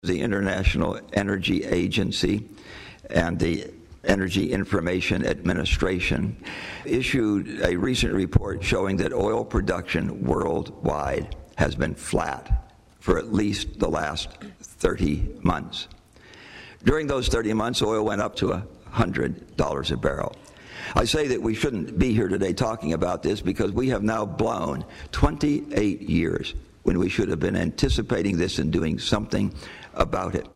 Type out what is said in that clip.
The International Energy Agency and the Energy Information Administration issued a recent report showing that oil production worldwide has been flat for at least the last 30 months. During those 30 months, oil went up to $100 a barrel. I say that we shouldn't be here today talking about this because we have now blown 28 years when we should have been anticipating this and doing something about it.